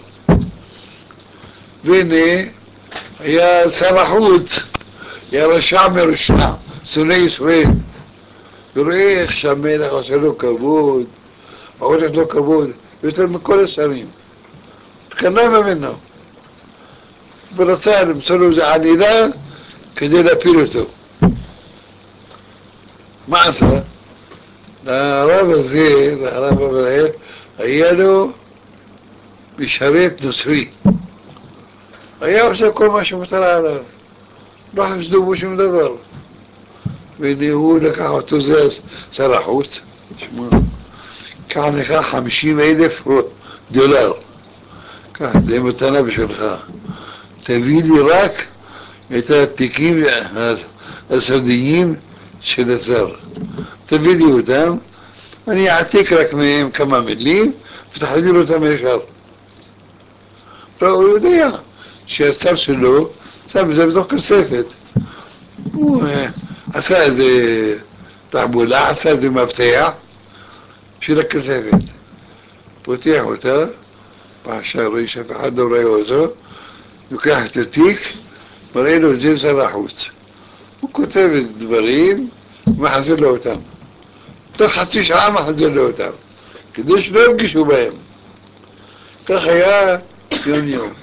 והנה, היה שר החוץ, היה רשע מרשע, שונא ישראל. ורואה איך שהמלך עושה לו כבוד, עושה לו כבוד, יותר מכל השרים. תקנה ממנו. ורצה למצוא לו איזה עלילה כדי להפיל אותו. מה עשה? לרב הזה, לרב אברהם, היה לו משרת נוצרי. היה עושה כל מה שמותר עליו. לא חשדו בו שום דבר. והנה הוא לקח אותו, זה שר החוץ, קח לך חמישים אלף דולר. קח, זה מתנה בשבילך. תביא לי רק את התיקים הסודיים של השר. תביא לי אותם, אני אעתיק רק מהם כמה מילים ותחזיר אותם ישר. הוא יודע שהשר שלו שם את זה בתוך כספת. הוא עשה איזה תעמולה, עשה איזה מפתח של הכספת. פותח אותה, פרשה רואה שאף אחד לא רואה אותו, לוקח את התיק, מראה לו את זה שר החוץ. הוא כותב את דברים ומחזיר לו אותם. תוך חצי שעה מחזיר לו אותם, כדי שלא יפגישו בהם. כך היה יום יום.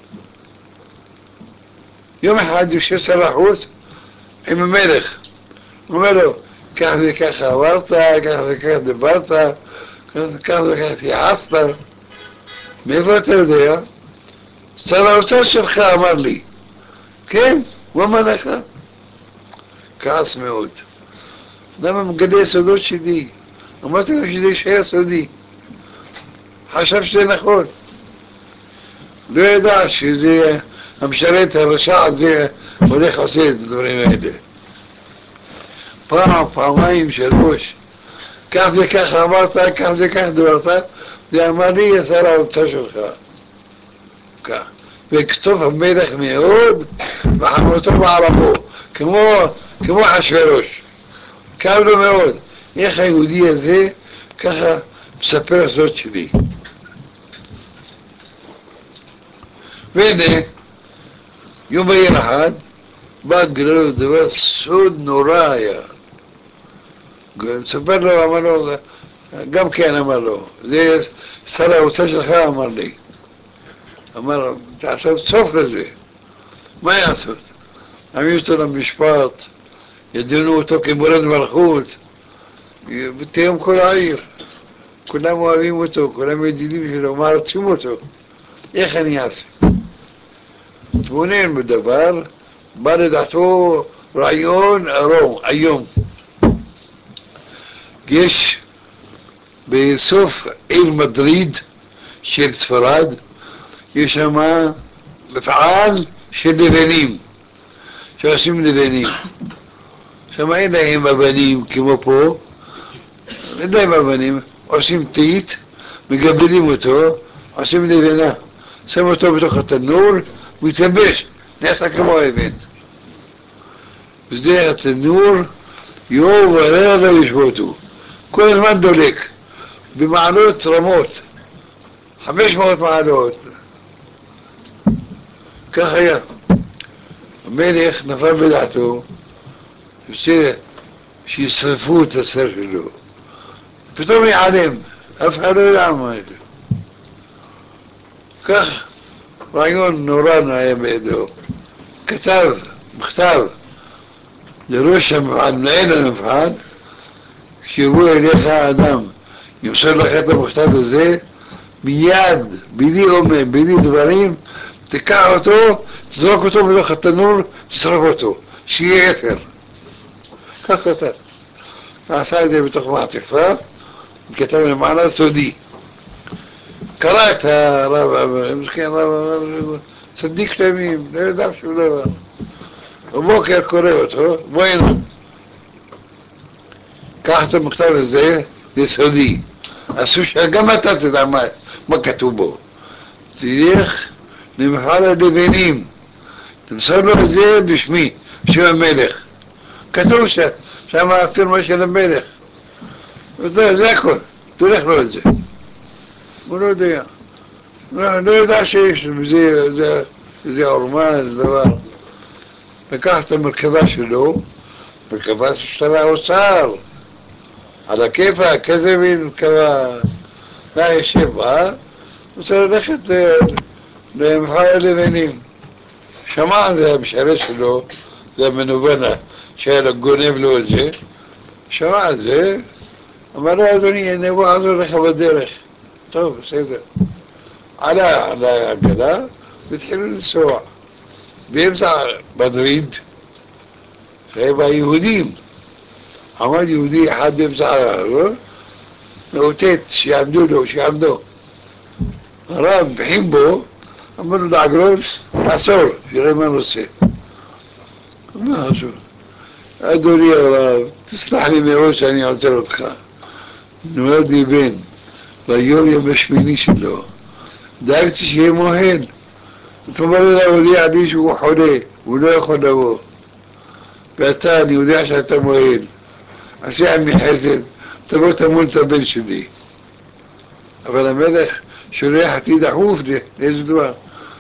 יום אחד יושב שר החוץ עם המלך. הוא אומר לו, כך וככה אמרת, כך וככה דיברת, כך וככה תיעצת. מאיפה אתה יודע? שר האוצר שלך אמר לי. כן, הוא אמר לך. כעס מאוד. למה מגלה סודות שלי? אמרתי לו שזה יישאר סודי. חשב שזה נכון. לא ידע שזה המשרת הרשע הזה הולך עושה את הדברים האלה. פעם, פעמיים, שלוש, כך וכך אמרת, כך וכך דברת, זה אמר לי שר האוצר שלך. כך. וכתוב המלך מאוד, וחמותו בערבו, כמו, כמו אחשוורוש. כאב לו מאוד. איך היהודי הזה ככה מספר הסוד שלי. והנה, יום בהיר אחד, בא גלה לו דבר סוד נורא היה. מספר לו, אמר לו, גם כן אמר לו, זה שר האוצר שלך אמר לי. אמר, תעשו סוף לזה. מה יעשות? עמיד אותו למשפט, ידונו אותו כמורד מלכות, ותיום כל העיר. כולם אוהבים אותו, כולם ידידים שלו, מערצים אותו. איך אני אעשה? תבונן בדבר, בא לדעתו רעיון ארום, היום. יש בסוף עיר מדריד של ספרד, יש שם מפעל של לבנים, שעושים לבנים. שם אין להם אבנים כמו פה, אין להם אבנים, עושים טיט, מגבלים אותו, עושים לבנה, שם אותו בתוך התנור, הוא יתלבש, נעשה כמו אבן. וזה התנור, יום ולילה לא ישבותו, כל הזמן דולק, במעלות רמות, חמש מאות מעלות. כך היה. המלך נפל בדעתו, רוצה שישרפו את הסר שלו. פתאום ייעלם, אף אחד לא יודע מה זה. כך רעיון נורא היה בידו. כתב, מכתב, לראש המפעל, מנהל המפעל, כשיבוא אליך האדם, ימסור לך את המכתב הזה, מיד, בלי אומר, בלי דברים, תיקח אותו, תזרוק אותו בתוך התנור, תשרוף אותו, שיהיה אתר. כך כתב. עשה את זה בתוך מעטפה, כתב למעלה סודי. קרא את הרב, מסכן רב, צדיק תמים, לא ידע שום דבר. בבוקר קורא אותו, בוא הנה. קח את המכתב הזה, יסודי. אסור שגם אתה תדע מה, מה כתוב בו. תלך למפעל הלבנים, תמסור לו את זה בשמי, בשם המלך. כתוב ש... שם הפירמה של המלך. זה, זה הכל, תלך לו את זה. הוא לא יודע. לא, לא יודע שיש בזה, זה, זה עורמה, זה דבר. לקח את המרכבה שלו, מרכבה של שר האוצר, על הכיפאק, איזה מין מרכבה, נא יושב בה, רוצה ללכת למפעל הלבנים. שמע על זה המשרת שלו, זה המנוונה, שהיה לו גונב לו את זה, שמע על זה, אמר לו, אדוני, אני אבוא לעזור לך בדרך. טוב, בסדר. עלה על העגלה והתחילו לנסוע. באמצע מדריד, שהיה בה יהודים. עמד יהודי אחד באמצע העגלה, מאותת שיעמדו לו, שיעמדו. הרב בחים בו, אמר לו לעגלות, עשור, שיראה מה נושא. מה עשור? אדוני הרב, תסלח לי מאוד שאני עוצר אותך. נולד לי בן, ביום יום השמיני שלו, דאגתי שיהיה מוהל. תאמר אליו, הודיע לי שהוא חולה, הוא לא יכול לבוא. ואתה, אני יודע שאתה מוהל. עשי עמי חסד, תבוא תמול את הבן שלי. אבל המלך שולח אותי דחוף לאיזה דבר.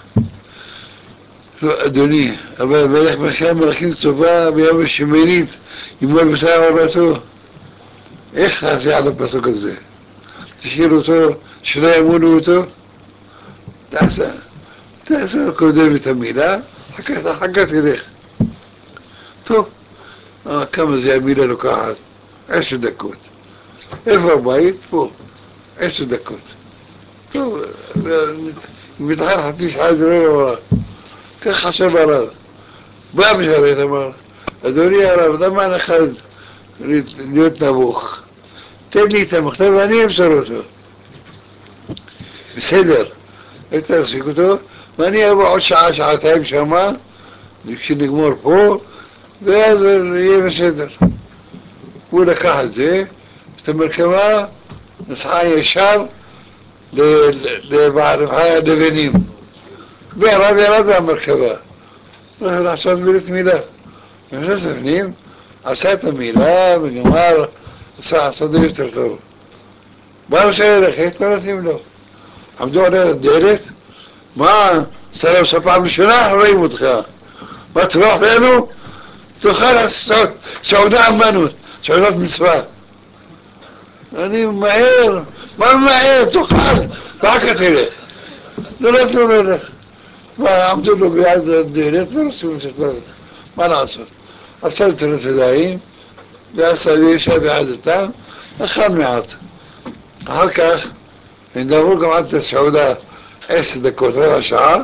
לא, אדוני, אבל המלך מכם מלכים טובה ביום השמינית, ימול בשר עורתו. איך תעשה על הפסוק הזה? תשאיר אותו, שלא ימולו אותו? תעשה, תעשה קודם את המילה, אחר כך תלך. טוב, כמה זה המילה לוקחת? עשר דקות. איפה הבית? פה. עשר דקות. טוב, מתחל חצי שעה זה לא נורא. כך חשב הרב. בא המשרת, אמר, אדוני הרב, למה לך להיות נבוך? תן לי את המכתב ואני אמסור אותו. בסדר, היית תחזיק אותו, ואני אבוא עוד שעה, שעתיים שמה, כשנגמור פה, ואז זה יהיה בסדר. הוא לקח את זה, את המרכבה, נסעה ישר למפעל הלבנים. והרב ירד מהמרכבה. לעשות ברית מילה. נכנס לפנים, עשה את המילה וגמר, עשה לעשות את זה יותר טוב. בא רוצה ללכת, לא נתאים לו. עמדו עליה לדלת, מה, סלם פעם ראשונה, אנחנו רואים אותך. מה, תרוח לנו? תוכל לעשות סעודה עמנו, סעודת מצווה. אני מהר, מה מהר, תאכל, ואחר כך תלך. לא נתנו ללך. עמדו לו ביד הדלת, לא רצו לצאת, מה לעשות? עשה את הידיים, ועשה וישב ביעדתם, אכל מעט. אחר כך, הם דברו גם עד הסעודה עשר דקות, רבע שעה,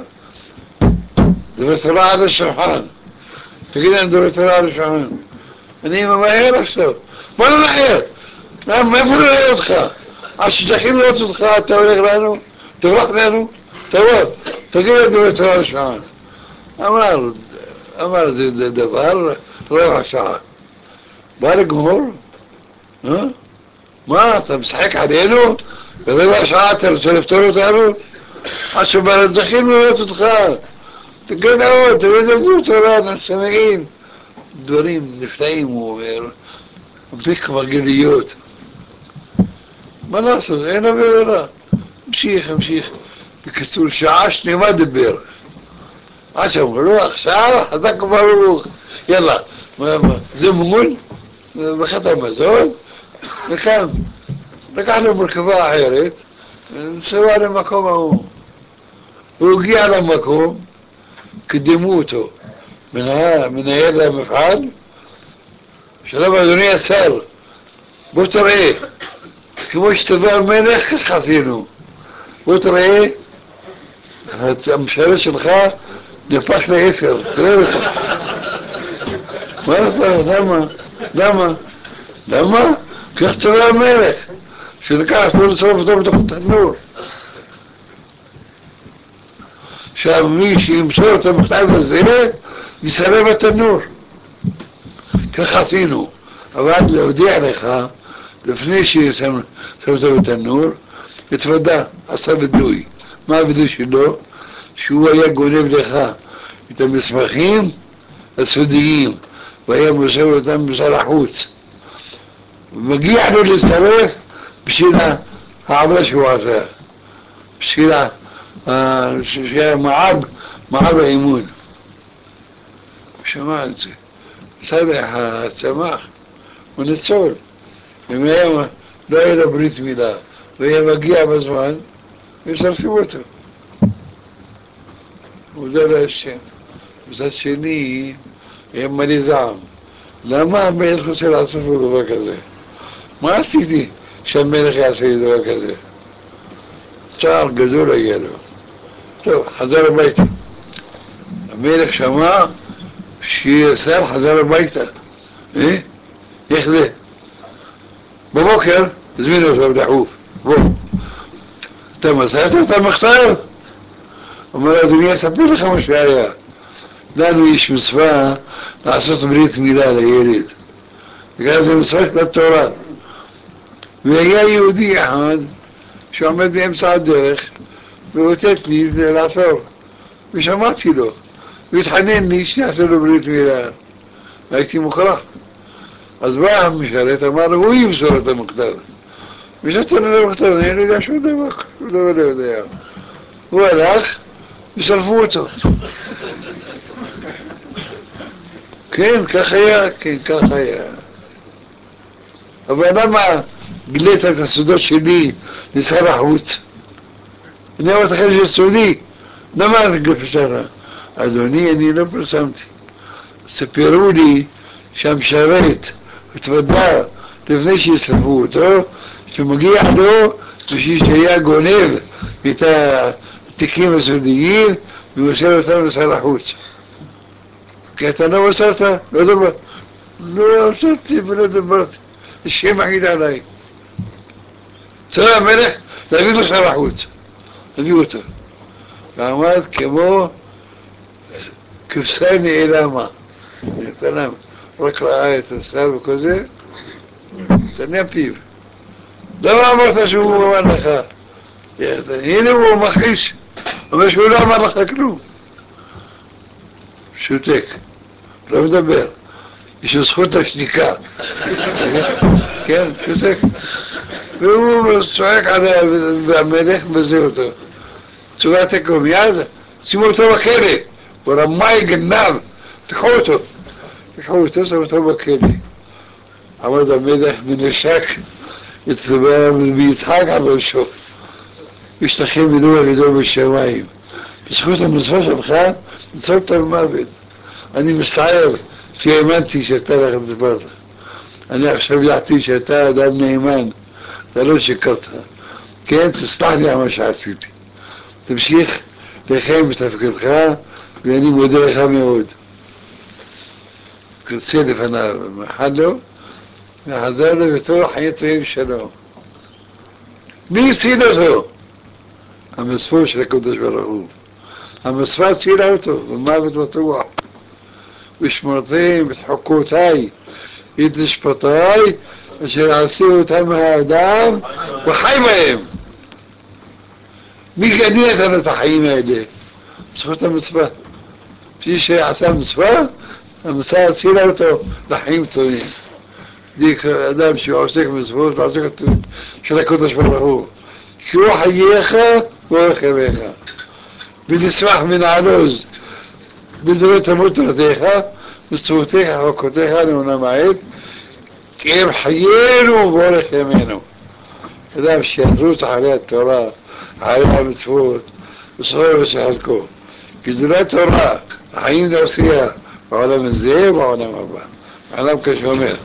דברי תורה על השולחן. תגיד להם דברי תורה על השולחן. אני ממהר עכשיו. מה לא מהר? מאיפה לא רואה אותך? אז שתכין לראות אותך, אתה הולך לנו? תברח לנו? תבוא, תגיד להם דברי תורה על השולחן. אמר, אמר זה דבר, רבע שעה. בא לגמור? אה? מה, אתה משחק עלינו? ברבע שעה אתה רוצה לפתור אותנו? עד שבא זכינו לראות אותך. תגיד עוד, תגיד דברי תורה, נשמעים. דברים נפלאים, הוא אומר, ביק מרגליות. מה לעשות, אין עבירה. המשיך, המשיך. בקיצור, שעה שלמה דיבר. עד שאמרו לו, עכשיו חזק וברוך. יאללה, זה מול, בחת המזון, וכאן. לקח לו מרכבה אחרת, ונסוע למקום ההוא. הוא הגיע למקום, קדימו אותו. מנהל המפעל, שלום אדוני השר, בוא תראה, כמו שתבע המלך כך עשינו. בוא תראה, המשרת שלך נהפך לעשר, תראה לך. מה לך? למה? למה? למה? כך צווה המלך, שלקח אותו לצרוף אותו בתוך התנור. עכשיו מי שימסור את המכתב הזה, יסרב בתנור. כך עשינו. אבל להודיע לך, לפני ששם אותו בתנור, התוודה, עשה וידוי. מה הוידוי שלו? שהוא היה גונב לך את המסמכים הסודיים, והיה מוסר אותם בשר החוץ. מגיע לו להצטרף בשביל העבודה שהוא עשה, בשביל שהיה מעל, מעל האמון. שמע את זה. צלח הצמח הוא ניצול. אם היה, לא היה לו ברית מילה, והיה מגיע בזמן, ושרפו אותו. הודה להשם. מצד שני, היה מלא זעם. למה המלך רוצה לעשות לו דבר כזה? מה עשיתי שהמלך יעשה לי דבר כזה? צער גדול היה לו. טוב, חזר הביתה. המלך שמע שיסר חזר הביתה. אה? איך זה? בבוקר הזמינו אותו דחוף. בוא. אתה מסרת את המכתב? אומר, אדוני, אספר לך מה שהיה. לנו יש מצווה לעשות ברית מילה לילד. בגלל זה מצווה של התורה. והיה יהודי אחד שעומד באמצע הדרך והוטט לי לעצור. ושמעתי לו. והתחנן לי שיעשה לו ברית מילה. והייתי מוכרח. אז בא המשרת, אמר לו, הוא ימסור את המכתב. ושאתה לו את המכתב, אני לא יודע שום דבר, שום דבר לא יודע. הוא הלך ושרפו אותו. כן, כך היה, כן, כך היה. אבל למה גילית את הסודות שלי לשר החוץ? אני אמרת לכם שזה סודי, למה את גילית? אדוני, אני לא פרסמתי. ספרו לי שהמשרת התוודה לפני שישרפו אותו, שמגיע לו בשביל שהיה גונב את התיקים הסודיים ומוסר אותם לשר החוץ. כי אתה לא מסרת, לא דבר, לא עשיתי ולא דברתי, השם עיד עליי. צווה המלך להביא לו שר החוץ, להביא אותו. ועמד כמו כבשה נעלמה, נתנם, רק ראה את השר וכל זה, תניע פיו. למה אמרת שהוא אמר לך? הנה הוא מכחיש, אומר שהוא לא אמר לך כלום. שותק, לא מדבר, יש לו זכות השתיקה. כן, שותק. והוא צועק עליה והמלך מזהיר אותו. צבא תקום, יאללה, שימו אותו בכלא, הוא רמאי גנב, תקחו אותו. תקחו אותו, שימו אותו בכלא. עמד המלך מנשק את צבא ויצחק על ראשו. ישתחם אלוה גדול בשמיים. בזכות המצווה שלך, נצורת במוות. אני מצטער שהאמנתי שאתה לך דיברת. אני עכשיו ידעתי שאתה אדם נאמן, אתה לא שיקרת. כן, תסלח לי על מה שעשיתי. תמשיך לחיים בתפקידך, ואני מודה לך מאוד. קרצה לפניו, מחל לו, וחזר לביתו חיים טובים שלום. מי הציל אותו? המצווה של הקדוש ברוך הוא. המצווה הצילה אותו, במוות בטוח. ושמרתם את חוקותיי, את משפטיי, אשר עשו אותם האדם, וחי בהם. מי גדל לנו את החיים האלה? בזכות המצווה. מי שעשה מצווה, המצווה הצילה אותו לחיים טובים. זה אדם שעוסק במצוות ועוסק של הקדוש ברוך הוא. כי הוא חייך ואורך ימיך. ונשמח ונעלוז בדברי תלמוד תורתך, מצוותיך וחוקותיך לעולם העד, כי הם חיינו ואורך ימינו. אדם שירוץ אחרי התורה, אחרי המצוות, וסחור ושחלקו. גדולי תורה, החיים לעשייה, בעולם הזה ובעולם הבא. עולם כשאומר.